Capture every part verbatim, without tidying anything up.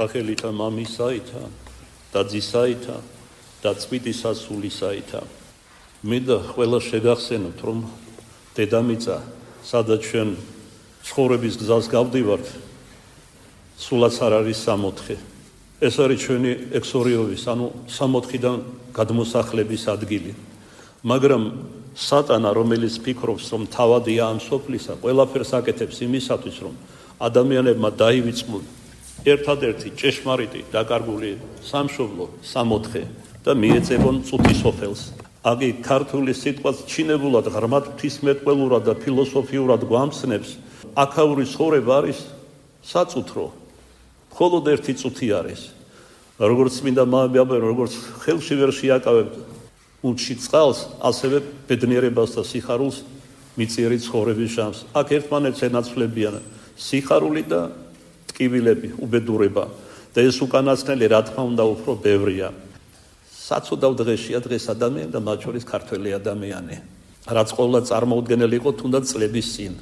სახელითა მამისაითა და ძისაითა და წმინდისა სულისაითა. მინდა ყველა შეგახსენოთ, რომ დედამიწა, სადაც ჩვენ ცხოვრების გზას გავდივართ, სულაც არ არის სამოთხე. ეს არის ჩვენი ექსორიოვის, ანუ სამოთხიდან გადმოსახლების ადგილი. მაგრამ სატანა, რომელიც ფიქრობს, რომ თავადია ამ სოფლისა, ყველაფერს აკეთებს იმისათვის, რომ ადამიანებმა დაივიწყონ ერთადერთი ჭეშმარიტი დაკარგული სამშობლო, სამოთხე და მიეწევონ წუთი სოფელს. აგი ქართული სიტყვაც ჩინებულად ღრმად ღვთისმეტყველურად და ფილოსოფიურად გვამცნებს, აქაური ცხოვრება არის საწუთრო. მხოლოდ ერთი წუთი არის. როგორც მინდა მამები, როგორც ხელში ვერ შეაკავებთ უთში წყალს, ასევე ბედნიერებას და სიხარულს მიწიერი ცხოვრების ჟამს. აქ ერთმანეთს ენაცვლებიან სიხარული და ტკივილები, უბედურება და ეს უკანასკნელი რა თქმა უნდა უფრო ბევრია. საცოდავ დღეშია დღეს ადამიანი და მათ შორის ქართველი ადამიანი, რაც ყოვლა წარმოუდგენელი იყო თუნდაც წლების წინ.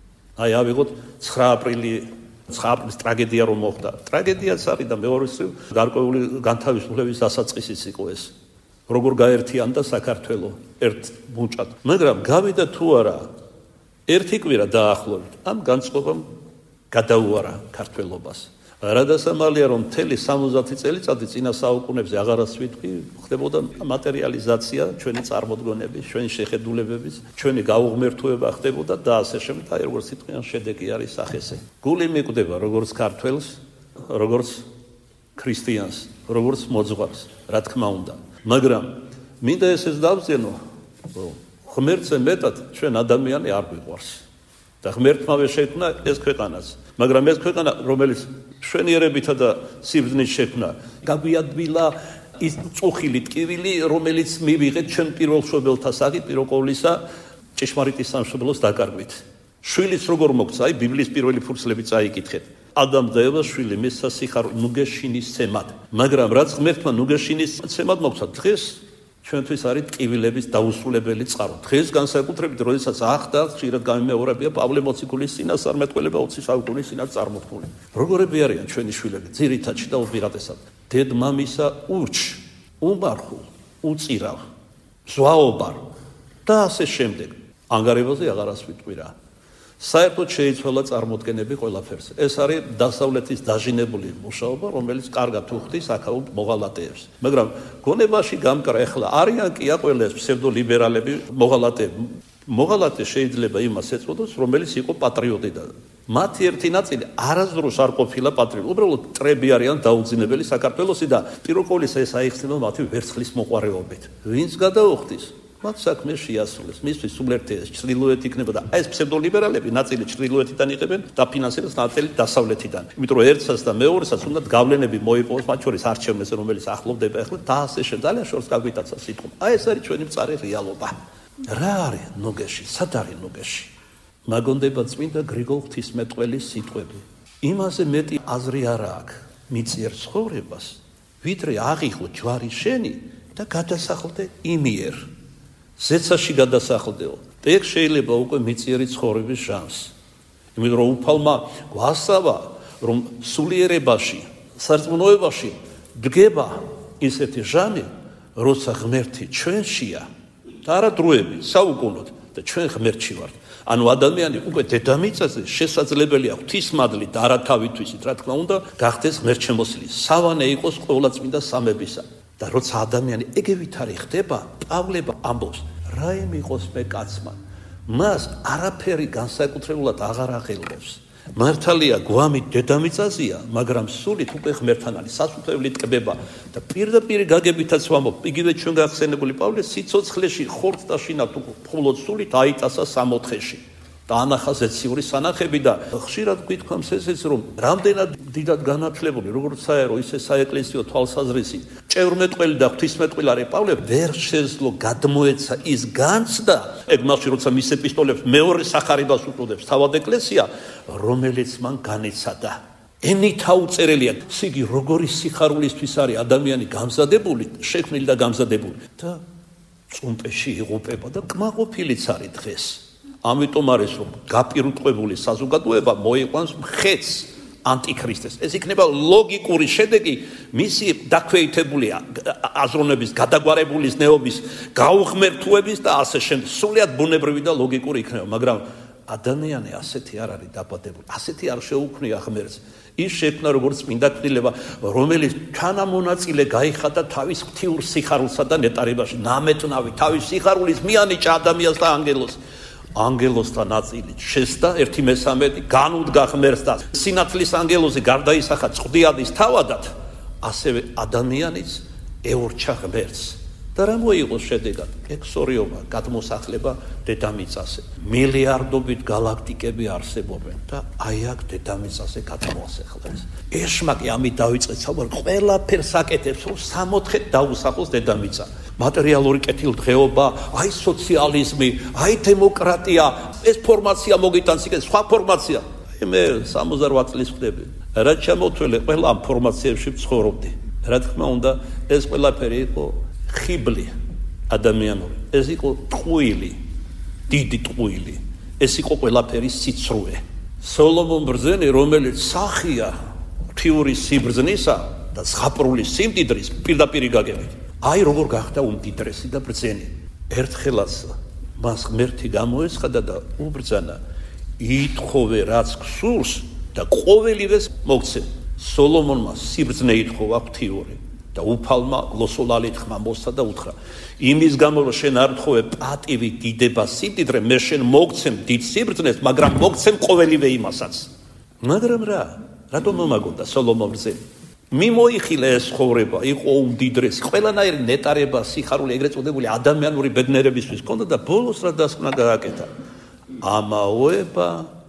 აი ავიღოთ ცხრა აპრილი, ცხრა აპრილის ტრაგედია რომ მოხდა. ტრაგედიაც არის და მეორესრივ გარკვეული განთავისუფლების დასაწყისიც იყო ეს. როგორ გაერთიანდა საქართველო ერთ მუჭად. მაგრამ გავიდა თუ არა ერთი კვირა დაახლოებით ამ განწყობამ გადაუარა ქართველობას. რადასამალია რომ მთელი სამოცდაათი წელიწადი წინა საუკუნეებზე აღარაც ვიტყვი, ხდებოდა მატერიალიზაცია ჩვენი წარმოდგენების, ჩვენი შეხედულებების, ჩვენი გაუღმერთოება ხდებოდა და ასე შემდეგ. აი როგორც სიტყვიან შედეგი არის სახესე. გული მიკვდება როგორც ქართველს, როგორც ქრისტიანს, როგორც მოძღვარს, რა თქმა უნდა. მაგრამ მინდა ესეც დავზიანო, რომ ღმერთზე მეტად ჩვენ ადამიანი არ გვიყვარს. და ღმერთმავე შექმნა ეს ქვეყანაც. მაგრამ ეს ქვეყანა, რომელიც მშვენიერებითა და სიბრძნით შექმნა, გაგვიადვილა ის წუხილი ტკივილი, რომელიც მივიღეთ ჩვენ პირველ მშობელთა სახით, პირველ ყოვლისა ჭეშმარიტი სამშობლოს დაკარგვით. შვილიც როგორ მოგცა, აი ბიბლიის პირველი ფურცლები წაიკითხეთ. ადამ და ევას შვილი მისცა სიხარული ნუგეშინისცემად. მაგრამ რაც ღმერთმა ნუგეშინისცემად მოგცა, დღეს ჩვენთვის არის ტკივილების დაუსრულებელი წყარო. დღეს განსაკუთრებით, როდესაც ახდა ხშირად გამიმეორებია პავლე მოციქულის წინასწარმეტყველება ოცი საუკუნის წინათ წარმოთქმული. როგორები არიან ჩვენი შვილები, ძირითადში და უპირატესად. დედმამისა ურჩ, უმარხულ, უწირავ, ზვაობარ და ასე შემდეგ. ანგარებაზე აღარას ვიტყვი რა. საერთოდ შეიცვალა წარმოდგენები ყველაფერს. ეს არის დასავლეთის დაჟინებული მუშაობა, რომელიც კარგად უხდის აქაურ მოღალატეებს. მაგრამ გონებაში გამკრა ეხლა არიან კი ყველა ეს ფსევდოლიბერალები მოღალატეები. მოღალატე შეიძლება იმას ეწოდოს, რომელიც იყო პატრიოტი და მათი ერთი ნაწილი არასდროს არ ყოფილა პატრიოტი. უბრალოდ ტრები არიან დაუძინებელი საქართველოსი და პირველ ყოვლისა ეს აიხსნება მათი ვერცხლის მოყვარეობით. ვინც გადაუხდის მათ საქმე შეასრულეს. მისთვის სულერთი ჩრდილოეთი იქნება და ეს ფსევდოლიბერალები ნაწილი ჩრდილოეთიდან იღებენ და ფინანსირებს ნაწილი დასავლეთიდან. იმიტომ რომ ერთსაც და მეორესაც უნდა გავლენები მოიპოვოს, მათ შორის არჩევნებზე, რომელიც ახლოვდება ახლა და ასე შემდეგ. ძალიან შორს გაგვიტაცა სიტყვა. აი ეს არის ჩვენი მწარე რეალობა. რა არის ნუგეში? სად არის ნუგეში? მაგონდება წმინდა გრიგოლ ღვთისმეტყველის სიტყვები. იმაზე მეტი აზრი არ აქვს მიწიერ ცხოვრებას, ვიდრე აღიღო ჯვარი შენი და გადასახლდე იმიერ. ზეცაში გადასახლდეო. ეგ შეიძლება უკვე მიწიერი ცხოვრების ჟამს. იმიტომ რომ უფალმა გვასწავა, რომ სულიერებაში, სარწმუნოებაში დგება ისეთი ჟამი, როცა ღმერთი ჩვენშია და არა დროები, საუკუნოდ და ჩვენ ღმერთში ვართ. ანუ ადამიანი უკვე დედამიწაზე შესაძლებელია ღვთისმადლი და არა თავითვისით, რა თქმა უნდა, გახდეს ღმერთშემოსილი. სავანე იყოს ყოვლადწმინდა სამებისა. და როცა ადამიანი ეგევით არის ხდება, პავლე ამბობს, რაიმე იყოს მე კაცმა, მას არაფერი განსაკუთრებულად აღარ აღელვებს. მართალია გვამი დედამიწაზეა, მაგრამ სულით უკვე ღმერთთან არის, სასუფევლით ტკბება და პირდაპირ გაგებითაც ვამბობ, იგივე ჩვენ გახსენებული პავლე სიცოცხლეში ხორცს და შინათ მხოლოდ სულით აიტასა სამოთხეში. და ანახა ზეციური სანახები და ხშირად გვითქვამს ესეც, რომ რამდენად დიდად განათლებული, როგორც საერო, ისე საეკლესიო თვალსაზრისი, ჭევრმეტყველი და ღვთისმეტყველი არის პავლე, ვერ შეძლო გადმოეცა ის განცდა, ეგ მასში როცა მის ეპისტოლებს მეორე სახარებას უწოდებს თავად ეკლესია, რომელიც მან განიცადა. ენით აუწერელია, სიგი როგორი სიხარულისთვის არის ადამიანი გამზადებული, შექმნილი და გამზადებული და წუმპეში იღუპება და კმაყოფილიც არის დღეს. ამიტომ არის რომ გაპირუტყვებული საზოგადოება მოიყვანს მხეც ანტიქრისტეს. ეს იქნება ლოგიკური შედეგი მისი დაქვეითებული აზროვნების, გადაგვარებული ზნეობის, გაუღმერთუების და ასე შემდეგ. სულიად ბუნებრივი და ლოგიკური იქნება, მაგრამ ადამიანი ასეთი არ არის დაბადებული. ასეთი არ შეუქმნია ღმერთს. ის შექმნა როგორც წმინდა ქმნილება, რომელიც თანამონაწილე გაიხადა თავის ღვთიურ სიხარულსა და ნეტარებაში, ნამეტნავი თავის სიხარულის მიანიჭა ადამიანს და ანგელოს. ანგელოსთან ნაწილით შესდა ერთი მესამედი, განუდგა ღმერთს და სინათლის ანგელოზი გარდაისახა წვდიადის თავადად, ასევე ადამიანიც ეორჩა ღმერთს. და რა მოიღო შედეგად? ექსორიობა, გადმოსახლება დედამიწაზე. მილიარდობით galaktikები არსებობენ და აი აქ დედამიწაზე გადმოასახლეს. ეშმაკი ამით დავიწყეთ საუბარი, ყველაფერს აკეთებს, რომ სამოთხედ დაუსახოს დედამიწა. მატერიალური კეთილდღეობა, აი სოციალიზმი, აი დემოკრატია, ეს ფორმაცია მოგიტანს იქ სხვა ფორმაცია. აი მე სამოცდაოთხ წლის ხდები. რა ჩამოთვლე ყველა ამ ფორმაციებში ცხოვრობდი. რა თქმა უნდა, ეს ყველაფერი იყო ხიბლი ადამიანური. ეს იყო ტყუილი, დიდი ტყუილი. ეს იყო ყველაფერი სიცრუე. სოლომონ ბრძენი, რომელიც სახია ღვთიური სიბრძნისა და ზღაპრული სიმდიდრის პირდაპირ გაგებით. აი როგორ გახდა უმდიდრესი და ბრძენი. ერთხელაც მას ღმერთი გამოეცხადა და უბრძანა, ითხოვე რაც გსურს და ყოველივეს მოგცემ. სოლომონმა სიბრძნე ითხოვა ღვთიური და უფალმა გლოსოლალით ხმა მოსცა და უთხრა, იმის გამო რომ შენ არ თხოვე პატივი, დიდება, სიმდიდრე, მე შენ მოგცემ დიდ სიბრძნეს, მაგრამ მოგცემ ყოველივე იმასაც. მაგრამ რა, რატომ მომაგონდა სოლომონ ბრძენი? მიმოიხილე ეს ცხოვრება, იყო უმდიდრესი, ყველანაირი ნეტარება, სიხარული, ეგრეთ წოდებული ადამიანური ბედნიერებისთვის ჰქონდა და ბოლოს რა დასკვნა გააკეთა? ამაოება,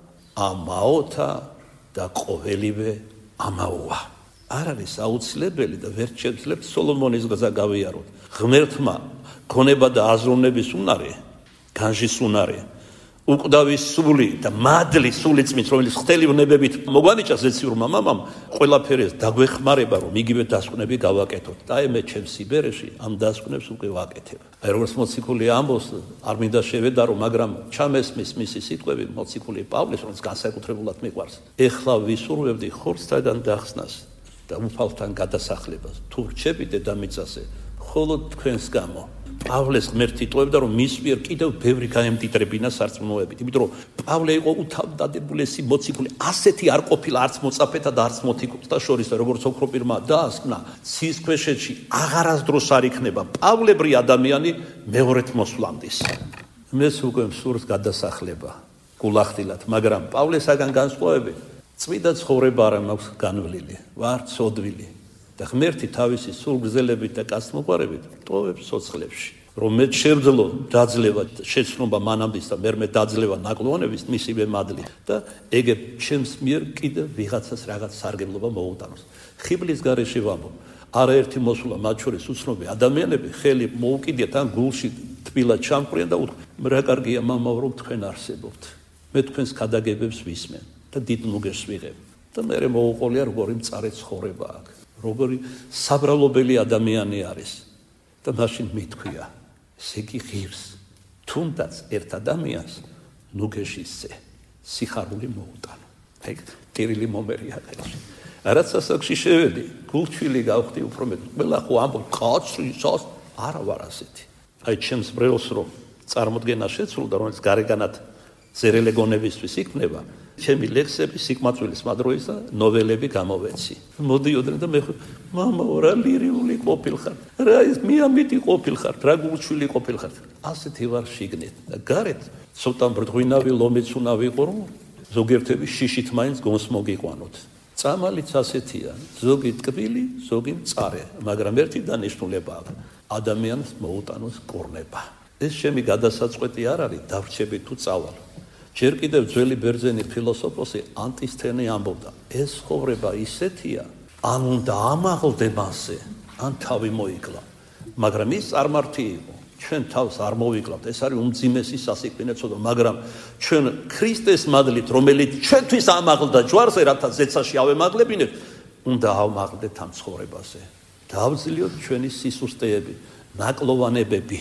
ამაოთა და ყოველივე ამაოა. არ არის აუცილებელი და ვერ შევძლებთ სოლომონის გზა გავიაროთ. ღმერთმა ქონება და აზროვნების უნარი, განжის უნარი, უკვდავის სული და მადლის სული წმით, რომელიც ღვთელივნებებით მოგვანიჭა ზეციურმა მამამ, ყველაფერი დაგვეხმარება, რომ იგივე დასკვნები გავაკეთოთ. და აი მე ჩემს სიბერეში ამ დასკვნებს უკვე ვაკეთებ. აი როგორც მოციქული ამბობს, არ მინდა შევედარო, მაგრამ ჩამესმის მისი სიტყვები მოციქული პავლეს, რომელიც განსაკუთრებულად მიყვარს. ეხლა ვისურვებდი ხორცთაგან დახსნას და უფალთან გადასახლებას. თუ რჩები დედამიწაზე, მხოლოდ თქვენს გამო. პავლეს ღმერთი იტყუებდა, რომ მის მიერ კიდევ ბევრი გაემდიდრებინა სარწმუნოებით. იმიტომ რომ პავლე იყო უთავდადებულესი მოციქული, ასეთი არ ყოფილა არც მოწაფეთა და არც მოციქულთა შორის, როგორც ოქრო პირმა დაასკვნა, ცის ქვეშეთში აღარასდროს არ იქნება პავლebri ადამიანი მეორეთ მოსვლამდის. მეს უკვე მსურს გადასახლება გულახდილად, მაგრამ პავლესაგან განსხვავებით წმინდა ცხოვრება არ მაქვს განვლილი, ვარ ცოდვილი. და ღმერთი თავისი სულგრძელებით და კაცმოყვარებით ტოვებს სოცხლებში. რომ მე შევძლო დაძლევა შეცნობა მანამდის და მერმე დაძლევა ნაკლოვანების მისივე მადლით და ეგებ ჩემს მიერ კიდევ ვიღაცას რაღაც სარგებლობა მოუტანოს. ხიბლის გარეშე ვამბობ, არაერთი მოსულა მათ შორის უცნობი ადამიანები ხელი მოუკიდიათ ან გულში თბილად ჩამყრიან და უთქვენ, რა კარგია მამაო, რომ თქვენ არსებობთ. მე თქვენს ქადაგებებს ვისმენ და დიდ ნუგერს ვიღებ. და მე მოუყოლია როგორი მწარე ცხოვრება აქვს. როგორი საბრალობელი ადამიანი არის და მაშინ მithქვია, ესე იგი ღირს, თუნდაც ერთ ადამიანს ნუგეშისზე სიხარული მოუტანა. ეგ ტირილი მომერია ხელში. რაც ასაკში შევედი, გულჩვილი გავხდი უფრო მეტ. ყველა ხო ამბობ, კაცრისას არა ვარ ასეთი. აი ჩემს ბრელს რომ წარმოდგენა შეცვლოდა, რომელიც გარეგანად ზერელე გონებისთვის იქნება, ჩემი ლექსები, სიკმაწვილის მადროის და ნოველები გამოვეცი. მოდიოდნენ და მე მამაო, რა ლირიული ყოფილხარ, რა ის მიამიტი ყოფილხარ, რა გულჩვილი ყოფილხარ. ასეთი ვარ შიგნით და გარეთ ცოტა მბრდღვინავი ლომიც უნდა ვიყო, რომ ზოგიერთები შიშით მაინც გონს მოგიყვანოთ. წამალიც ასეთია, ზოგი ტკბილი, ზოგი მწარე, მაგრამ ერთი დანიშნულება აქვს, ადამიანს მოუტანოს კურნება. ეს ჩემი გადასაწყვეტი არ არის, დავრჩები თუ წავალ. ჯერ კიდევ ძველი ბერძენი ფილოსოფოსი ანტისთენი ამბობდა, ეს ცხოვრება ისეთია, ან უნდა ამაღლდე მასზე, ან თავი მოიკლა. მაგრამ ის წარმართი იყო, ჩვენ თავს არ მოვიკლავთ, ეს არის უმძიმესი სასიკვდინე ცოდვა, მაგრამ ჩვენ ქრისტეს მადლით, რომელიც ჩვენთვის ამაღლდა ჯვარზე, რათა ზეცაში ავემაღლებინებთ, უნდა ავმაღლდეთ ამ ცხოვრებაზე. დავძლიოთ ჩვენი სისუსტეები, ნაკლოვანებები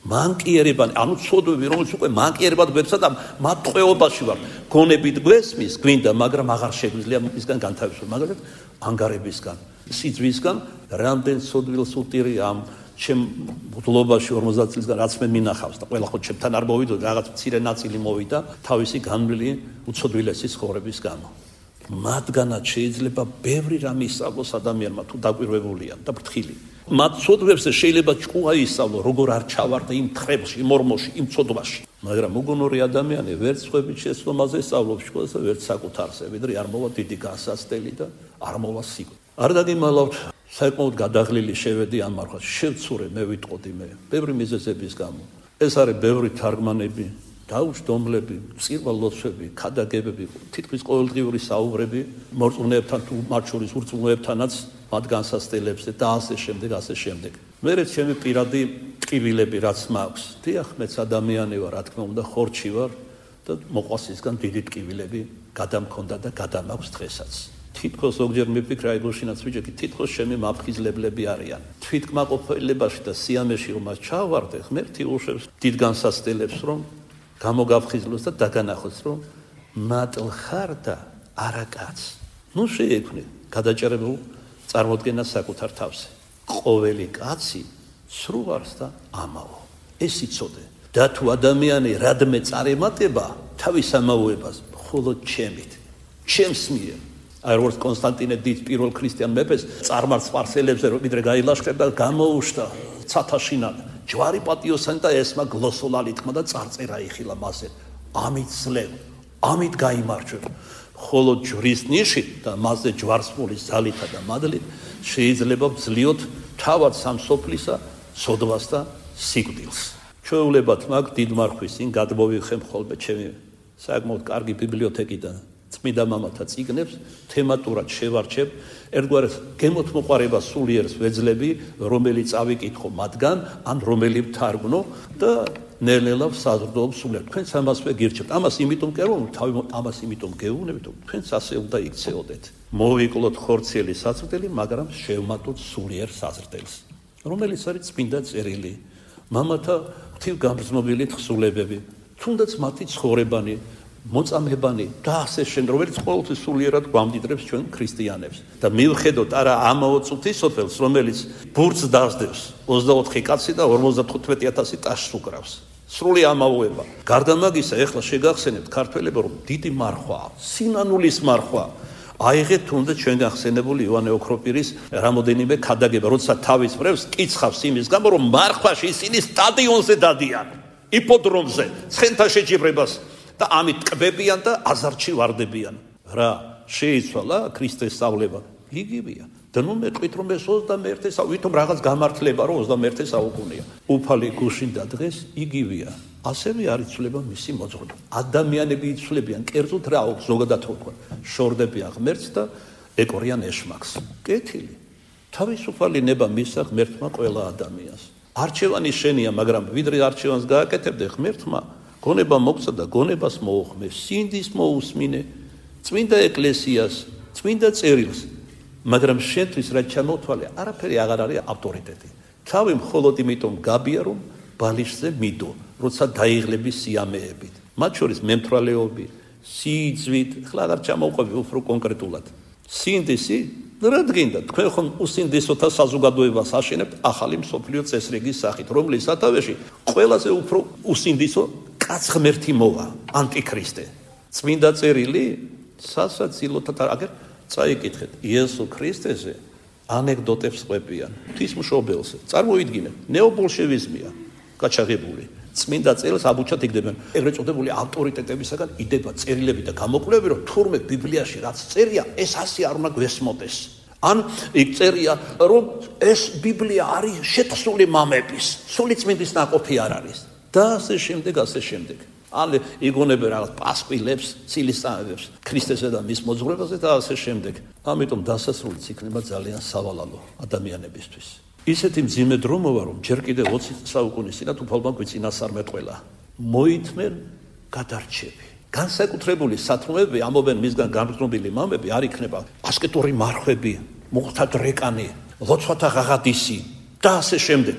მან კი ერებანი, ანუ ცოდვები, რომელიც უკვე მან კი ერებად გვერდსა და მათ ტყვეობაში ვარ. გონებით გვესმის, გვინდა, მაგრამ აღარ შეგვიძლია მისგან განთავისუფლება, მაგრამ ანგარებისგან, სიძვისგან, რამდენ ცოდვილს უტირი ამ ჩემ ბუდლობაში ორმოცდაათ წლისგან რაც მე მინახავს და ყველა ხო ჩემთან არ მოვიდო, რაღაც მცირე ნაწილი მოვიდა თავისი განვლილი უცოდვილესი ცხოვრების გამო. მათგანაც შეიძლება ბევრი რამ ისწავლოს ადამიანმა თუ დაკვირვებულია და ფრთხილი. მათ ცოდვებს შეიძლება ჭკუა ისწავლო, როგორ არ ჩავარდა იმ ხრებში, იმ ორმოში, იმ ცოდვაში. მაგრამ უგუნური ადამიანი ვერც ხვებით შეცდომაზე სწავლობს შკოლას და ვერც საკუთარზე, ვიდრე არ მოვა დიდი გასასწრელი და არ მოვა სიკვდილი. არ დაგიმალავთ, საკმაოდ გადაღლილი შევედი ამ მარხას, შევცურე, მე ვიტყოდი მე, ბევრი მიზეზების გამო. ეს არის ბევრი თარგმანები, დაუჯდომლები, მწირვალოცვები, ქადაგებები, თითქმის ყოველდღიური საუბრები მორწმუნეებთან თუ მათ შორის ურწმუნოებთანაც მათ განსასწრებებზე და ასე შემდეგ, ასე შემდეგ. მერე ჩემი პირადი ტკივილები რაც მაქვს, დიახ, მეც ადამიანი ვარ, რა თქმა უნდა, ხორჩი ვარ და მოყვასისგან დიდი ტკივილები გადამქონდა და გადამაქვს დღესაც. თითქოს ზოგჯერ მიფიქრე აი გუშინაც ვიჯექი, თითქოს ჩემი მაფხიზლებლები არიან. თვითკმაყოფილებაში და სიამეში რომ მას ჩავარდე, ღმერთი უშვებს დიდ განსასწრებს, რომ გამოგაფხიზლოს და დაგანახოს, რომ მატლ ხარ და არა კაც. ნუ შეექმნი გადაჭერებულ წარმოდგენას საკუთარ თავზე. ყოველი კაცი სრუვარს და ამაო. ეს იცოდე. და თუ ადამიანი რადმე წარემატება თავის ამაოებას, მხოლოდ ჩემით, ჩემს მიერ. აი როგორც კონსტანტინე დიდ პირველ ქრისტიან მეფეს წარმართ სპარსელებზე რომ ვიდრე გაილაშქრებდა და გამოუშთა ცათაშინად. ჯვარი პატიოსანი და ესმა გლოსოლალი თქმა და წარწერა იხილა მასზე. ამით ძლევ, ამით გაიმარჯვებ. ხოლო ჯვრის ნიშით და მასზე ჯვარსმულის ძალითა და მადლით შეიძლება ვძლიოთ თავად სამსოფლისა, სოდვას და სიკვდილს. ჩვეულებათ მაგ დიდ მარხვის წინ გადმოვიხე ხოლმე ჩემი საკმაოდ კარგი ბიბლიოთეკიდან წმინდა მამათა წიგნებს, თემატურად შევარჩევ, ერთგვარად გემოთ მოყარება სულიერს ვეძლები, რომელიც წავიკითხო მათგან, ან რომელი ვთარგმნო და ნელ-ნელა საზრდოობს სულიერ. თქვენც ამას ვეგირჩევთ. ამას იმიტომ კერვობ, თავი ამას იმიტომ გეუბნებით, რომ თქვენც ასე უნდა იქცეოდეთ. მოვიკლოთ ხორციელი საწვრთელი, მაგრამ შევმატოთ სულიერ საზრდელს, რომელიც არის წმინდა წერილი, მამათა ღვთივგამგზნობილი თხზულებები, თუნდაც მათი ცხოვრებანი, მოწამებანი და ასე შემდეგ, რომელიც ყოველთვის სულიერად გვამდიდრებს ჩვენ ქრისტიანებს. და მივხედოთ არა ამაო წუთის სოფელს, რომელიც ბურთს დასდევს, ოცდაოთხი კაცი და ორმოცდათხუთმეტი ათასი ტაშს უკრავს. სრული ამაოება. გარდა მაგისა, ეხლა შეგახსენებთ ქართველებო, რომ დიდი მარხვაა, სინანულის მარხვა. აიღეთ თუნდაც ჩვენ გახსენებული იოანე ოქროპირის რამოდენიმე ქადაგება, როცა თავის ბრევს კიცხავს იმის გამო, რომ მარხვაში ისინი სტადიონზე დადიან, იპოდრომზე, ცხენთა შეჯიბრებას და ამით ტკბებიან და აზარში ვარდებიან. რა შეიცვალა ქრისტეს სწავლება? იგივეა. და ნუ მეტყვით რომ ეს ოცდამეერთე საუკუნე, ვითომ რაღაც გამართლება რომ ოცდამეერთე საუკუნეა. უფალი გუშინდა დღეს იგივეა. ასევე არ იცვლება მისი მოძღვნა. ადამიანები იცვლებიან, კერძოდ რა აქვს ზოგადად რო თქვა, შორდებიან ღმერთს და ეკორიან ეშმაკს. კეთილი. თავისუფალი ნება მისცა ღმერთმა ყველა ადამიანს. არჩევანი შენია, მაგრამ ვიდრე არჩევანს გააკეთებდე ღმერთმა, გონება მოგცა და გონებას მოუხმე, სინდის მოусმინე, წმინდა ეკლესიას, წმინდა წერილს, მაგრამ შენთვის რაც ჩამოთვალე, არაფერი აღარ არის ავტორიტეტი. თავი მხოლოდ იმიტომ გაბია, რომ ბალიშზე მიდო, როცა დაიღლები სიამეებით. მათ შორის მემთვალეობი, სიძვით, ხლა აღარ ჩამოვყვები უფრო კონკრეტულად. სინდისი, რა დგინდა? თქვენ ხომ უსინდისოთა საზოგადოებას აშენებთ ახალი მსოფლიო წესრიგის სახით, რომლის სათავეში ყველაზე უფრო უსინდისო კაც ღმერთი მოვა, ანტიქრისტე. წმინდა წერილი სასაცილოთა აგერ წაიკითხეთ იესო ქრისტეზე ანეკდოტებს ყვებიან ღვთისმშობელზე. წარმოიდგინეთ, ნეობოლშევიზმია გაჩაღებული. წმინდა წერილს აბუჩად იგდებიან ეგრეთ წოდებული ავტორიტეტებისაგან იდება წერილები და გამოკვლევები, რომ თურმე ბიბლიაში რაც წერია, ეს ასე არ უნდა გვესმოდეს. ან იქ წერია, რომ ეს ბიბლია არის შეთხსული მამების, სული წმინდის ნაყოფი არ არის. და ასე შემდეგ, ასე შემდეგ. ან იგონებენ რაღაც პასკვილებს, ცილისწამებებს, ქრისტესა და მის მოძღვრებაზე და ასე შემდეგ. ამიტომ დასასრულიც იქნება ძალიან სავალალო ადამიანებისთვის. ისეთი მძიმე დრო მოვა, რომ ჯერ კიდევ ოცი საუკუნის წინათ უფალმა გვიწინასწარმეტყველა. მოითმენ გადარჩები. განსაკუთრებული სათნოები ამობენ მისგან გამგზნობილი მამები არ იქნება ასკეტური მარხვები, მოხთა დრეკანი, ლოცვათა ღაღადისი და ასე შემდეგ.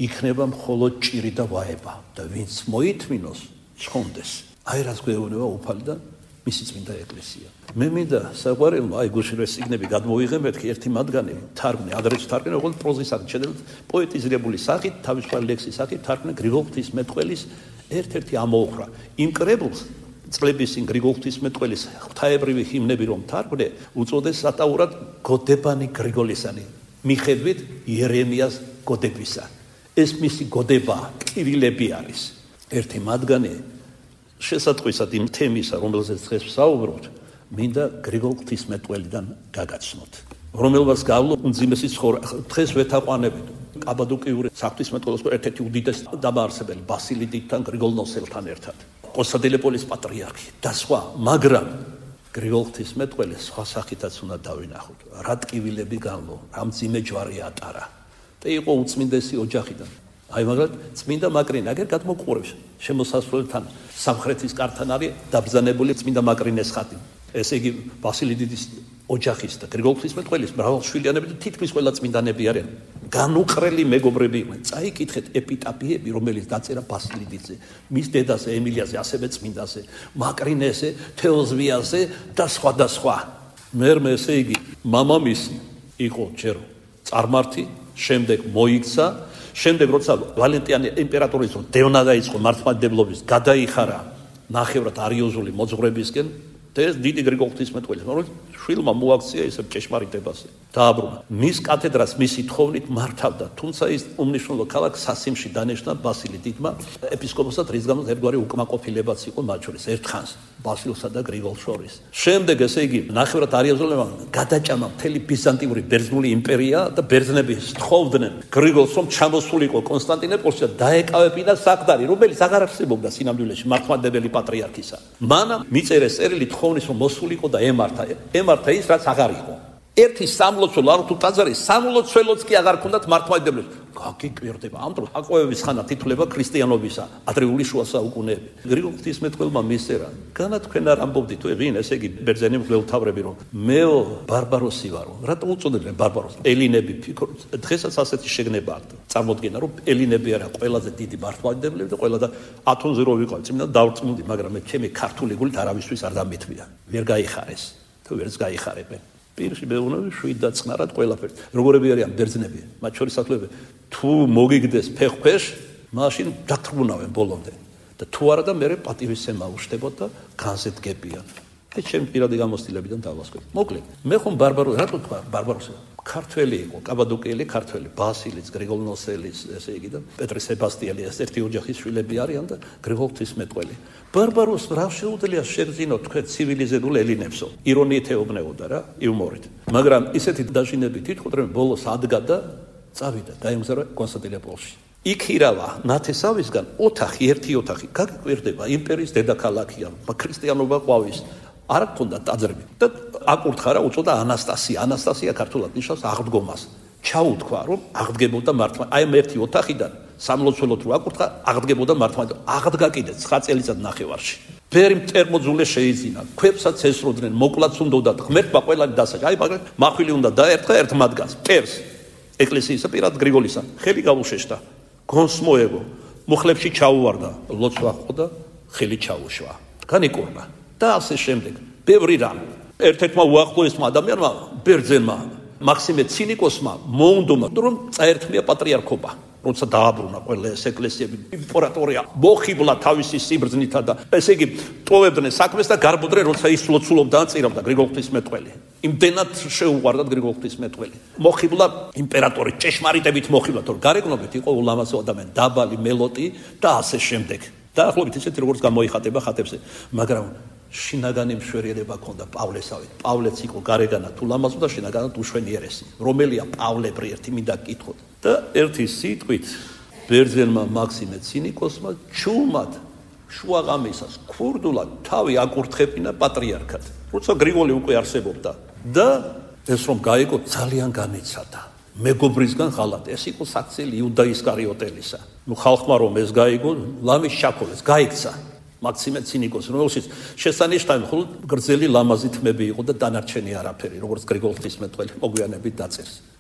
იქნება მხოლოდ ჭირი და ვაება და ვინც მოითმინოს ცხონდეს. აი რაც გვეუბნება უფალი და მისი წმინდა ეკლესია. მე მინდა საყვარელმა აი გუშინვე სიგნები გადმოვიღე მეთქი ერთი მათგანი თარგმნი ადრეც თარგმნი როგორც პროზის სახით შედარებით პოეტიზირებული სახით თავისუფალი ლექსის სახით თარგმნი გრიგოლ ღვთისმეტყველის ერთ-ერთი ამოუხრა იმ კრებულს წლების წინ გრიგოლ ღვთისმეტყველის ღვთაებრივი ჰიმნები რომ თარგმნე უწოდეს სატაურად გოდებანი გრიგოლისანი მიხედვით იერემიას გოდებისა ეს მისი გოდება კივილები არის ერთი მათგანი შესატყვისად იმ თემისა რომელზეც დღეს ვსაუბრობთ მინდა გრიგოლ ღვთისმეტყველიდან გაგაცნოთ რომელმაც გავლო უმძიმესი ცხოვრება დღეს ვეთაყვანებით კაბადოკიური საღვთისმეტყველოს ერთ-ერთი უდიდესი დამაარსებელი ბასილი დიდთან გრიგოლ ნოსელთან ერთად კონსტანტინოპოლის პატრიარქი და სხვა მაგრამ გრიგოლ ღვთისმეტყველის სხვა სახითაც უნდა დავინახოთ რა ტკივილები განლო რა მძიმე ჯვარი ატარა და იყო უწმინდესი ოჯახიდან აი მაგრამ წმინდა მაკრინე აგერ გადმოყურებს შემოსასვლელთან სამხრეთის კართან არის დაბრძანებული წმინდა მაკრინეს ხატი ესე იგი ბასილი დიდის ოჯახის და გრიგოლ ღვთისმეტყველის მრავალშვილიანები და თითქმის ყველა წმინდანები არიან განუყრელი მეგობრები იყვნენ წაიკითხეთ ეპიტაფიები რომელიც დაწერა ბასილი დიდზე მის დედაზე ემილიაზე ასევე წმინდაზე მაკრინეზე თეოზვიაზე და სხვა და სხვა მერმე ესე იგი მამამისი იყო ჯერ წარმართი შემდეგ მოიქცა შემდეგ როცა ვალენტიანე იმპერატორის დევნა დაიწყო მართლმადიდებლობის გადაიხარა ნახევრად არიოზული მოძღვრებისკენ და ეს დიდი გრიგოლ ღვთისმეტყველის რომელიც შვილმა მოაქცია ისე ჭეშმარიტებაზე დააბრუნა მის კათედრას მისი თხოვნით მართავდა თუმცა ის უმნიშვნელო ქალაქ სასიმში დანიშნა ბასილი დიდმა ეპისკოპოსად რის გამოც ერთგვარი უკმაყოფილებაც იყო მათ შორის ერთხანს ბასილსა და გრიგოლ შორის შემდეგ ესე იგი ნახევრად არიოზულებმა გადაჭამა მთელი ბიზანტიური ბერძნული იმპერია და ბერძნები სთხოვდნენ გრიგოლს რომ ჩამოსულიყო კონსტანტინოპოლში და დაეკავებინა საყდარი რომელიც აღარ არსებობდა სინამდვილეში მართლმადიდებელი პატრიარქისა მანამ მიწერეს წერილი თხოვნის რომ მოსულიყო და ემართა ემართა ის რაც აღარ იყო ერთი სამლოცველო არ თუ ტაძარი სამლოცველოც კი აღარ ქონდათ მართლმადიდებლებს გაგიკვირდება ამ დროს აყვევების ხანა თითვლება ქრისტიანობისა ადრეული შუა საუკუნეები გრიგოლ ღვთისმეტყველმა მისწერა განა თქვენ არ ამბობდით ვინ ესე იგი ბერძენი მღვდელმთავრები რომ მეო ბარბაროსი ვარო რატომ უწოდებენ ბარბაროს ელინები ფიქრობთ დღესაც ასეთი შეგნება აქვს წარმოდგენა რომ ელინები არა ყველაზე დიდი მართლმადიდებლები და ყველა და ათონზე რო ვიყავ წმინდა დავრწმუნდი მაგრამ მე ჩემი ქართული გულით არავისთვის არ დამეთვია ვერ გაიხარეს თუ ვერც გაიხარებენ პირში მეუბნები შვიდ და წყნარად ყველაფერს როგორები არიან ბერძნები მათ შორის ახლები თუ მოგიგდეს ფეხქვეშ მაშინ დათრგუნავენ ბოლომდე და თუ არა და მე პატივისცემა უშვებოდ და განზე დგებიან ეს ჩემი პირადი გამოცდილებიდან დავასკვეთ მოკლედ მე ხომ ბარბარო რატო თქვა ბარბაროსი ქართველი იყო კაბადოკიელი ქართველი ბასილის გრიგოლ ნოსელის ესე იგი და პეტრე სებასტიელი ეს ერთი ოჯახის შვილები არიან და გრიგოლ ღვთისმეტყველი ბარბაროს რა შეუძლია შეგძინო თქვენ ცივილიზებულ ელინებსო ირონიით ეუბნეოდა რა იუმორით მაგრამ ისეთი დაჟინები თვითონ რომ ბოლოს ადგა და წავიდა დაემგზავრა კონსტანტინოპოლში იქ ირავა ნათესავისგან ოთახი ერთი ოთახი გაგიკვირდება იმპერიის დედაქალაქია ქრისტიანობა ყვავის არ ქონდა ტაძრები და აკურთხარა უწოდა ანასტასია ანასტასია ქართულად ნიშნავს აღდგომას ჩაუთქვა რომ აღდგებოდა მართლა აი ამ ერთი ოთახიდან სამლოცველოდ რო აკურთხა აღდგებოდა მართლა აღდგა კიდე ცხრა წელიწად ნახევარში ფერი მტერმოძულე შეიძინა ქვებსაც ესროდნენ მოკლაც უნდათ ღმერთმა ყველანი დასაჯა აი მაგრამ მახვილი უნდა დაერთხა ერთ მათგანს პერს ეკლესიისა პირად გრიგოლისა ხელი გაუშეშდა გონს მოეგო მუხლებში ჩაუვარდა ლოცვა ხო და ხელი ჩაუშვა განიკურნა და ასე შემდეგ ბევრი რამ ერთ-ერთმა უახლოესმა ადამიანმა ბერძენმა მაქსიმე ცინიკოსმა მოუნდომა რომ წაერთმია პატრიარქობა როცა დააბრუნა ყველა ეს ეკლესიები იმპერატორია მოხიბლა თავისი სიბრძნითა და ესე იგი ტოვებდნენ საქმეს და გარბოდრე როცა ის ლოცულობდა აწირავდა გრიგოლ ღვთისმეტყველი იმდენად შეუყვარდათ გრიგოლ ღვთისმეტყველი მოხიბლა იმპერატორი ჭეშმარიტებით მოხიბლა თორე გარეგნობით იყო ულამაზო ადამიანი დაბალი მელოტი და ასე შემდეგ დაახლოებით ისეთი როგორც გამოიხატება ხატებზე მაგრამ შინაგანი მშვერიერება ქონდა პავლესავით პავლეც იყო გარეგანად ულამაზო და შინაგანად უშვენიერესი რომელია პავლე ერთი მინდა გკითხოთ და ერთი სიტყვით ბერძენმა მაქსიმე ცინიკოსმა ჩუმად შუაღამისას ქურდულად თავი აკურთხებინა პატრიარქად როცა გრიგოლი უკვე არსებობდა და ეს რომ გაიგო ძალიან განიცადა მეგობრისგან ღალატ ეს იყო საქციელი იუდა ისკარიოტელისა ნუ ხალხმა რომ ეს გაიგო ლამის შაქოლეს გაიქცა მაქსიმე ცინიკოსი რომელშიც შესანიშნავი მხოლოდ გრძელი ლამაზი თმები იყო და დანარჩენი არაფერი როგორც გრიგოლ ღვთისმეტყველი მოგვიანებით დაწერს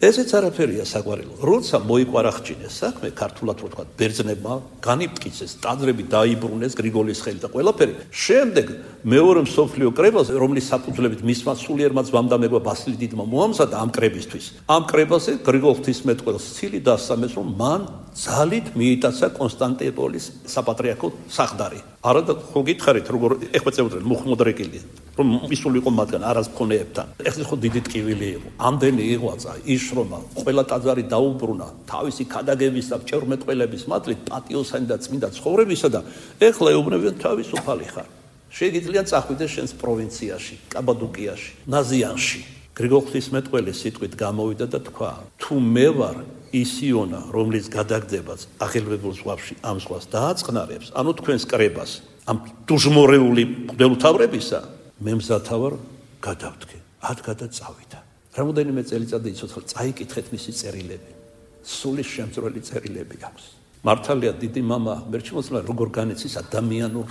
ესეც არაფერია საგვარელო. როცა მოიყვარახჭინეს საქმე, ქართულად რო თქვა, ბერძნებმა განიფტკიცეს, ტაძრები დაიბრუნეს გრიგოლის ხელით და ყველაფერი. შემდეგ მეორე მსოფლიო კრებაზე, რომლის საფუძვლებით მისმა სულიერმა ძმამდამებმა ბასილი დიდმა მოამზადა ამ კრებისთვის. ამ კრებაზე გრიგოლ ღვთისმეტყველს ცილი დასამეს, რომ მან ძალით მიიტაცა კონსტანტინოპოლის საპატრიარქო საყდარი. არა და ხო გითხარით, როგორ ეხლა წევდრენ მუხმოდრეკილი, რომ ისული იყო მათგან არას მქონეებთან. ეხლა ხო დიდი ტკივილი იყო. ამდენი იღვაწა, იშრომა, ყველა ტაძარი დაუბრუნა, თავისი ქადაგებისა, მჭერმეტყველების მადლით, პატიოსანი და წმინდა ცხოვრებისა და ეხლა ეუბნებიან თავისუფალი ხარ. შეგიძლია წახვიდე შენს პროვინციაში, კაბადოკიაში, ნაზიანში. გრიგოლ ღვთისმეტყველი სიტყვით გამოვიდა და თქვა: თუ მე ვარ ისიონა, რომლის გადაგდებაც აღელვებულ ზღვებში ამ ზღვას დააწყნარებს, ანუ თქვენს კრებას, ამ დუჟმორეული მღვდელმთავრებისა, მე მზათა ვარ გადავდგე. ად გადაწავიდა. რამოდენიმე წელიწადი იცოცხლე, წაიკითხეთ მისი წერილები. სულის შემწვრელი წერილები აქვს. მართალია დიდი მამა მერჩმოსლა როგორ განიცდის ადამიანურ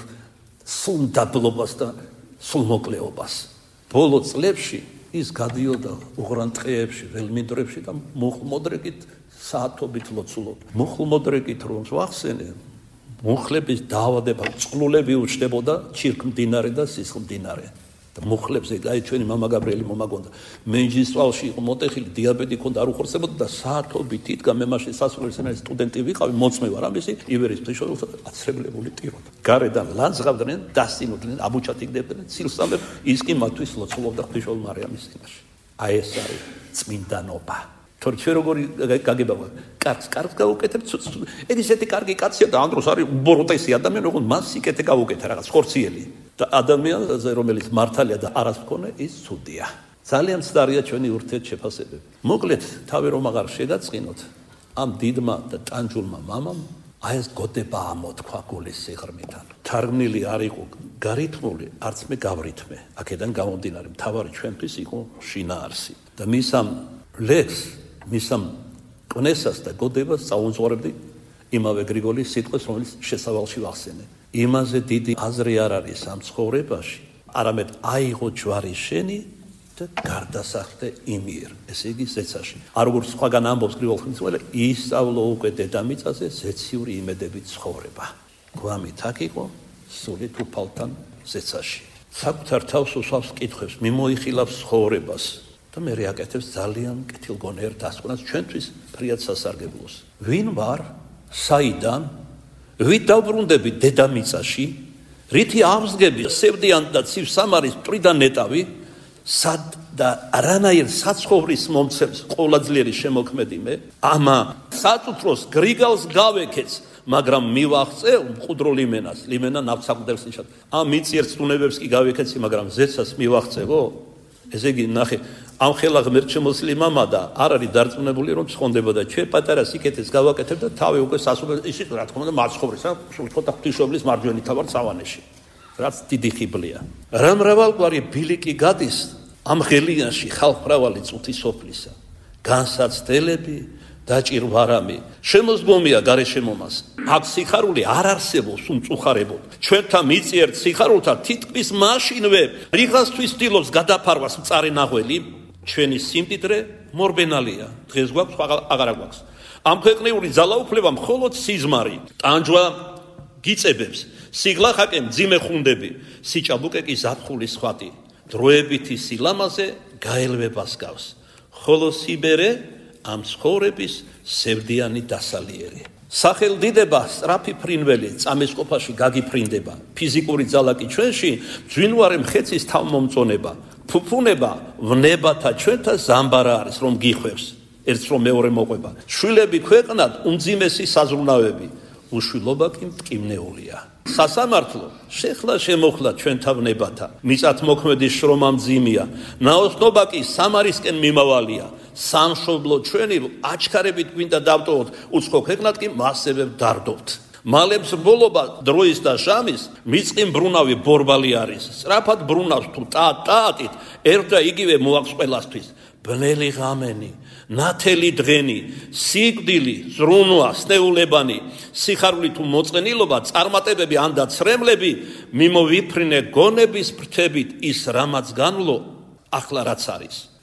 სუნდაბლობას და სულმოკლეობას. ბოლო წლებში ის გადიოდა უღრან ტყეებში, ველმინდვრებში და მუხლმოდრეკით საათობით ლოცულობდა. მუხლმოდრეკით რომ ვახსენე, მუხლების დაავადება, წყლულები უჩნდებოდა ჩირკმდინარე და სისხლმდინარე. და მუხლებზე აი ჩვენი მამა გაბრიელი მომაგონდა. მენჯის წყალში იყო მოტეხილი, დიაბეტი ჰქონდა, არ უხორცებოდა და საათობით იდგა. მე მაშინ სასულიერო სემინარის სტუდენტი ვიყავი, მოწმე ვარ ამისი ივერის ღვთისმშობელსა და აცრებლებული ტიროდა. გარედან ლანძღავდნენ, დასწინოდნენ, აბუჩათიგდებდნენ, ცილსამებ, ის კი მათთვის ლოცულობდა ღვთისმშობელ მარიამის წინაშე. აი ეს არის წმინდანობა. თორე ჩვენ როგორი გაგება ვარ, კარგს კარგს გავუკეთებ, ეგ ისეთი კარგი კაცია და ამ დროს არის უბოროტესი ადამიანი, როგორ მას სიკეთე გავუკეთე რაღაც ხორციელი. და ადამიანზე, რომელიც მართალია და არას მქონე, ის ცუდია. ძალიან მცდარია ჩვენი ურთიერთშეფასებები. მოკლედ, თავი რომ აღარ შეგაწყინოთ, ამ დიდმა და ტანჯულმა მამამ აი ეს გოდება ამოთქვა გულის სიღრმიდან. თარგმნილი არ იყო გარითმული, არც მე გავრითმე. აქედან გამომდინარე, მთავარი ჩვენთვის იყო შინაარსი. და მის ამ ლექს, მის ამ კნესას და გოდებას წაუძღვარებდი იმავე გრიგოლის სიტყვას, რომელიც შესავალში ვახსენე. იმაზე დიდი აზრი არ არის ამ ცხოვრებაში, არამედ აიღო ჯვარი შენი და გარდასახდე იმიერ, ესე იგი ზეცაში. არ როგორც სხვაგან ამბობს გრიგოლ ღვთისმეტყველი, ისწავლო უკვე დედამიწაზე ზეციური იმედებით ცხოვრება. გვამით აქ იყო, სულით უფალთან ზეცაში. საკუთარ თავს უსვამს კითხვებს, მიმოიხილავს ცხოვრებას და მე რეაკეთებს ძალიან კეთილგონიერ დასკვნას ჩვენთვის ფრიად სასარგებლოს. ვინ ვარ? საიდან? ვით დავბრუნდები დედამიწაში, რითი ავსგები სევდიან და ცივსამარის მტვრიდან ნეტავი, სად და არანაირ საცხოვრის მომცემს ყოვლადწლიერი შემოქმედი მე, ამა საწუთროს გრიგალს გავეკეც, მაგრამ მივახწევ მყუდრო ლიმენას, ლიმენა ნავსაყდელს ნიშნავს. ამ მიწიერს უნებებს კი გავეკეცი, მაგრამ ზეცას მივახწევო? ესე იგი ნახე, ამ ხელა ღმერთშემოსილი მამა და არ არის დარწმუნებული რომ ცხონდება და ჩვენ პატარა სიკეთეს გავაკეთებ და თავი უკვე სასურველ ისიც რა თქმა უნდა მაცხოვრეს რა სულთქო და ღვთისმშობლის მარჯვენა თავარ სავანეში. რაც დიდი ხიბლია. რა მრავალგვარი ბილიკი გადის ამ ღელიანში ხალხმრავალი წუთი სოფლისა. განსაცდელები დაჭირვარამი შემოსგომია გარეშემომას. აქ სიხარული არ არსებობს უმწუხარებოდ. ჩვენთან მიწიერთ სიხარულთან თითქმის მაშინვე რიღასთვის ცდილობს გადაფარვას მწარე ნაღველი. ჩვენი სიმდიდრე მორბენალია. დღეს გვაქვს, აღარა გვაქვს. ამ ქვეყნიური ძალაუფლება მხოლოდ სიზმარი, ტანჯვა გიწებებს, სიგლახაკე მძიმე ხუნდები, სიჭაბუკე კი ზაფხული სხვადი. დროებითი სილამაზე გაელვებას გავს. ხოლო სიბერე ამ ცხოვრების სევდიანი დასალიერი. სახელდიდება სწრაფი ფრინველი წამის ყოფაში გაგიფრინდება. ფიზიკური ძალა კი ჩვენში ძვინვარე მხეცის თავმომწონება. ფუფუნება ვნებათა ჩვენთა ზამბარა არის რომ გიხვევს. ერთს რომ მეორე მოყვება. შვილები ქვეყნად უმძიმესი საზრუნავები. უშვილობა კი მტკივნეულია. სასამართლო შეხლა შემოხლა ჩვენთა ვნებათა. მიწათ მოქმედი შრომა მძიმეა. ნაოსნობა კი სამარისკენ მიმავალია. სამშობლო ჩვენი აჩქარებით გვინდა დავტოვოთ, უცხო ქვეყნად კი მასევე ვდარდობთ. მალებს ბოლობა დროის და შამის მიწყი მბრუნავი ბორბალი არის. სწრაფად ბრუნავს თუ ტა-ტაატით, ერთ და იგივე მოაქვს ყველასთვის. ბნელი ღამენი, ნათელი დღენი, სიკვდილი, ზრუნვა, სნეულებანი, სიხარული თუ მოწყენილობა, წარმატებები ან და ცრემლები, მიმოვიფრინე გონების ფრთებით ის რამაც განვლო, ახლა რაც არის.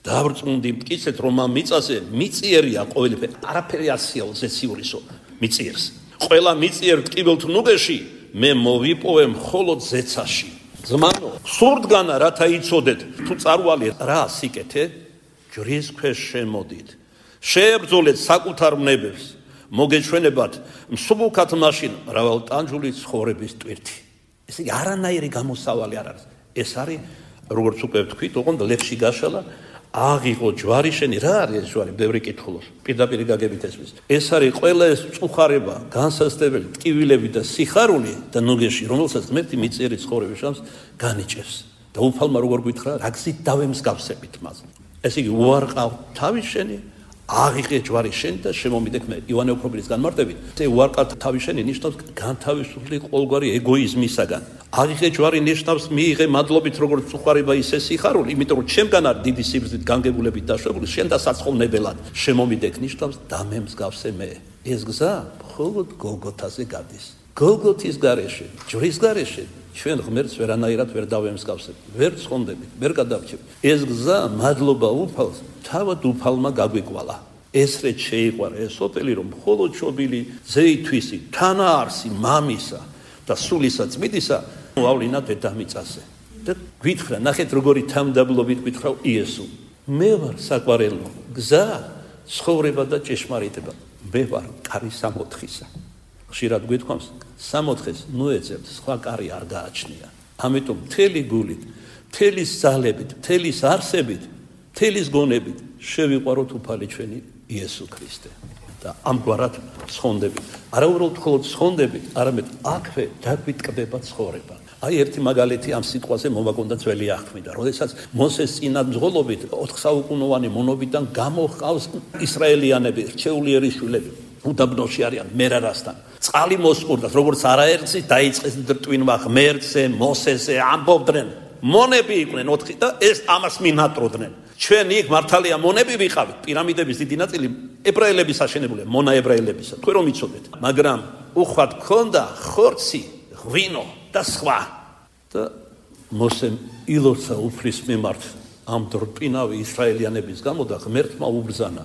დავრწმუნდი მტკიცეთ, რომ ამ მიწაზე მიწიერია ყოველფერი, არაფერი არცია ზეციურისო მიწიერს. ყველა მიწიერ ტკივილთ ნუგეში მე მოვიპოვე მხოლოდ ზეცაში. ზმანო, სურდგანა რათა იცოდეთ, თუ წარვალი რა სიკეთე, ჯვრის ქვეშ შემოდით. შეებრძოლეთ საკუთარ ვნებებს, მოგეჩვენებათ მსუბუქად მაშინ მრავალტანჯული ცხოვრების ტვირთი. ეს არანაირი გამოსავალი არ არის. ეს არის, როგორც უკვე ვთქვით, ოღონდ ლექსში გაშალა, აღიღო ჯვარი შენი, რა არის ეს ჯვარი? ბევრი კითხულობს, პირდაპირ გაგებით ესმის. ეს არის ყველა ეს წუხარება, განსასწრებელი ტკივილები და სიხარული და ნუგეში, რომელსაც ღმერთი მიწიერი ცხოვრების შანსს განიჭერს. და უფალმა როგორ გითხრა, რა გზით დავემსგავსებით მას. ესე იგი, უარყავ თავი შენი, აღიღე ჯვარი შენი და შემომიდექ მე. ივანე ოქრობილის განმარტებით, ეს უარყავ თავი შენი ნიშნავს განთავისუფლი ყოველგვარი ეგოიზმისაგან. აღიღე ჯვარი ნიშნავს მიიღე მადლობით როგორც წუხარება ისე სიხარული, იმიტომ რომ ჩემგან არ დიდი სიბრძნით განგებულებით დაშვებული, შენ და საცხოვნებელად შემომიდექ ნიშნავს დამემსგავსე მე. ეს გზა მხოლოდ გოლგოთაზე გადის. გოლგოთის გარეშე, ჯვრის გარეშე ჩვენ ღმერთს ვერანაირად ვერ დავემსგავსებთ, ვერ ცხონდებით, ვერ გადავჭებთ. ეს გზა მადლობა უფალს თავად უფალმა გაგვიკვალა. ესრეთ შეიყვარა ეს სოფელი, რომ მხოლოდ შობილი ზეითვისი, თანაარსი მამისა და სულისა წმიდისა მოავლინა დედამიწაზე. და გითხრა, ნახეთ როგორი თამდაბლობით გითხრა იესო. მე ვარ საყვარელო, გზა, ცხოვრება და ჭეშმარიტება. მე ვარ კარი სამოთხისა. ხშირად გვითქვამს, სამოთხეს ნუ ეძებთ, სხვა კარი არ გააჩნია. ამიტომ მთელი გულით, მთელი ძალებით, მთელი არსებით, მთელი გონებით შევიყვაროთ უფალი ჩვენი იესო ქრისტე. და ამგვარად ცხონდებით. არა უბრალოდ მხოლოდ ცხონდებით, არამედ აქვე დაგვიტკბება ცხოვრება. აი ერთი მაგალითი ამ სიტყვაზე მომაგონდა ძველი აღთქმიდან, როდესაც მოსეს წინამძღოლობით ოთხ საუკუნოვანი მონობიდან გამოჰყავს ისრაელიანები, რჩეული ერისშვილები. უდაბნოში არიან მერარასთან. წყალი მოსყურდათ, როგორც არაერთი დაიწყეს დრტვინვა ღმერთზე, მოსეზე, ამბობდნენ. მონები იყვნენ ოთხი და ეს ამას მინატროდნენ. ჩვენ იქ მართალია მონები ვიყავით, პირამიდების დიდი ნაწილი ებრაელების აშენებულია, მონა ებრაელებისა. თქვენ რომ იცოდეთ, მაგრამ უხვად ქონდა ხორცი, ღვინო და სხვა. და მოსემ ილოცა უფლის მიმართ ამ დრტვინავი ისრაელიანების გამო და ღმერთმა უბრძანა,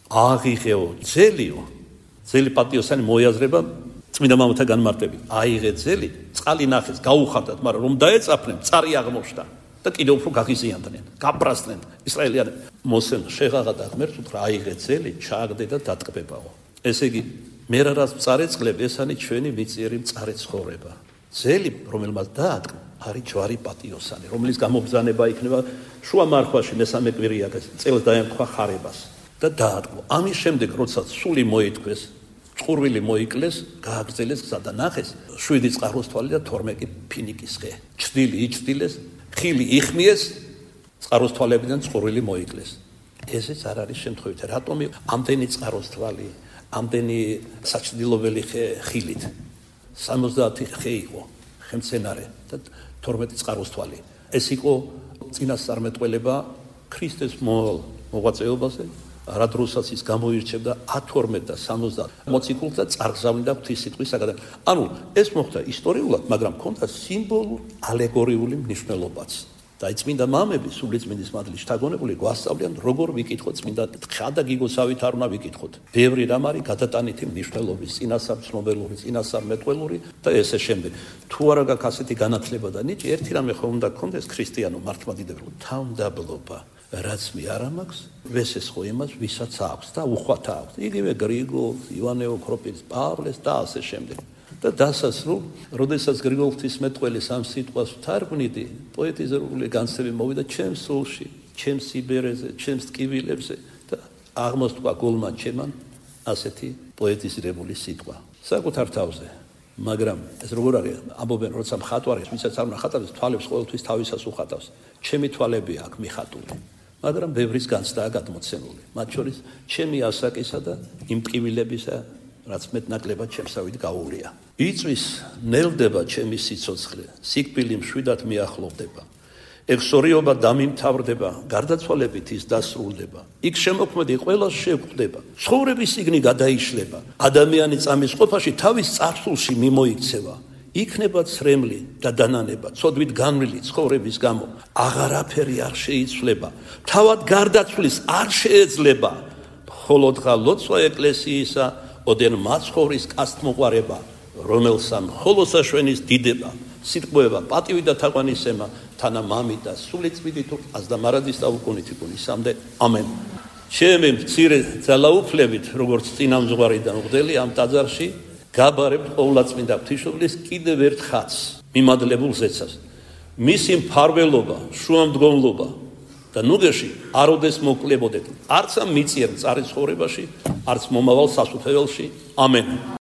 აღიღეო ძელიო, ძელი პატიოსანი მოიაზრება წმინდა მამათა განმარტებით. აიღე ძელი, წყალი ნახეს, გაუხარდათ, მაგრამ რომ დაეწაფნენ, წარი აღმოჩნდა. და კიდევ უფრო გაღიზიანდნენ, გაბრაზდნენ ისრაელიანები. მოსემ შეღაღა და ღმერთს უთხრა, აიღე ძელი, ჩააგდე და დატკბებაო. ესე იგი, მერარას მწარე წყლები, ეს არის ჩვენი მიწიერი მწარე ცხოვრება. ძელი, რომელმაც დაატკბა, არის ჯვარი პატიოსანი, რომლის გამობრძანება იქნება შუა მარხვაში მესამე კვირია წელს დაემთხვა ხარებას და დაატკბა. ამის შემდეგ, როცა სული მოითქვეს, წყურვილი მოიკლეს, გააგრძელეს გზა და ნახეს, შვიდი წყაროს თვალი და თორმეტი ფინიკის ხე. ჩრდილი იჩრდილეს, ხილი იხმიეს, წყაროს თვალებიდან წყურვილი მოიკლეს. ესეც არ არის შემთხვევით. რატომ ამდენი წყაროს თვალი, ამდენი საჩრდილობელი ხილით? სამოცდაათი ხე იყო, ხემცენარე და თორმეტი წყაროს თვალი. ეს იყო წინასწარმეტყველება ქრისტეს მოღვაწეობაზე. რა დროსაც ის გამოირჩევდა ათორმეტ და სამოცდაათ მოციქულს და წარგზავნიდა ღვთისმსიტყვისაგან. ანუ ეს მოხდა ისტორიულად, მაგრამ ჰქონდა სიმბოლურ ალეგორიული მნიშვნელობაც. და წმინდა მამები, სულიწმინდის მადლი შთაგონებული გვასწავლიან, როგორ ვიკითხოთ წმინდა თხა და გიგოსავით არ უნდა ვიკითხოთ. ბევრი რამ არის გადატანითი მნიშვნელობის, წინასწარმცნობელური, წინასწარმეტყველური და ესე შემდეგ. თუ არა გაქვს ასეთი განათლება და ნიჭი, ერთი რამე ხომ უნდა გქონდეს ქრისტიანო მართლმადიდებლო თავმდაბლობა. რაც მე არ მაქვს, ვესეს ხო იმას, ვისაც აქვს და უხვად აქვს. იგივე გრიგოლს, ივანე ოქროპირის, პავლეს და ასე შემდეგ. და დასასრულ, როდესაც გრიგოლ ღვთისმეტყველის ამ სიტყვას ვთარგმნიდი, პოეტიზებული განცდები მოვიდა ჩემს სულში, ჩემს სიბერეზე, ჩემს ტკივილებზე და აღმოსთქვა გულმა ჩემან ასეთი პოეტიზირებული სიტყვა. საკუთარ თავზე. მაგრამ ეს როგორ არის? ამბობენ, როცა მხატვარი, ვისაც არ უნდა ხატავს, თვალებს ყოველთვის თავისას უხატავს. ჩემი თვალები აქვს მიხატული. მაგრამ ბევრის განცდაა გადმოცემული. მათ შორის ჩემი ასაკისა და იმ ტკივილებისა, რაც მეტნაკლებად ჩემსავით გაუვლია. იწვის ნელდება ჩემი სიცოცხლე, სიკვდილი მშვიდად მიახლოვდება. ეხსორიობა დამიმთავრდება, გარდაცვალებით ის დასრულდება. იქ შემოქმედი ყველას შევხვდება. ცხოვრების სიგნი გადაიშლება. ადამიანი წამის ყოფაში თავის წარსულში მიმოიქცევა. იქნება ცრემლი და დანანება, ცოდვით განვლილი ცხოვრების გამო, აღარაფერი არ შეიცვლება, თავად გარდაცვლის არ შეეძლება, მხოლოდ ლოცვა ეკლესიისა, ოდენ მაცხოვრის კასტმოყარება, რომელსა მხოლოდ საშვენის დიდება, სიტყვება, პატივი და თაყვანისემა, თანა მამი და სული წმინდით ურყას და მარადის დაუკუნითი გულისამდე. ამენ. ჩემი მცირე ძალაუფლებით, როგორც წინამძღვარი და მღვდელი ამ ტაძარში, გაბარებ ყოვლადწმინდა ღვთისმშობლის კიდევ ერთ ხატს, მიმადლებულ ზეცას. მისი მფარველობა, შუამდგომლობა და ნუგეში აროდეს მოკლებოდეთ, არც ამ მიწიერ მწარე ცხოვრებაში, არც მომავალ სასუფეველში. ამენ.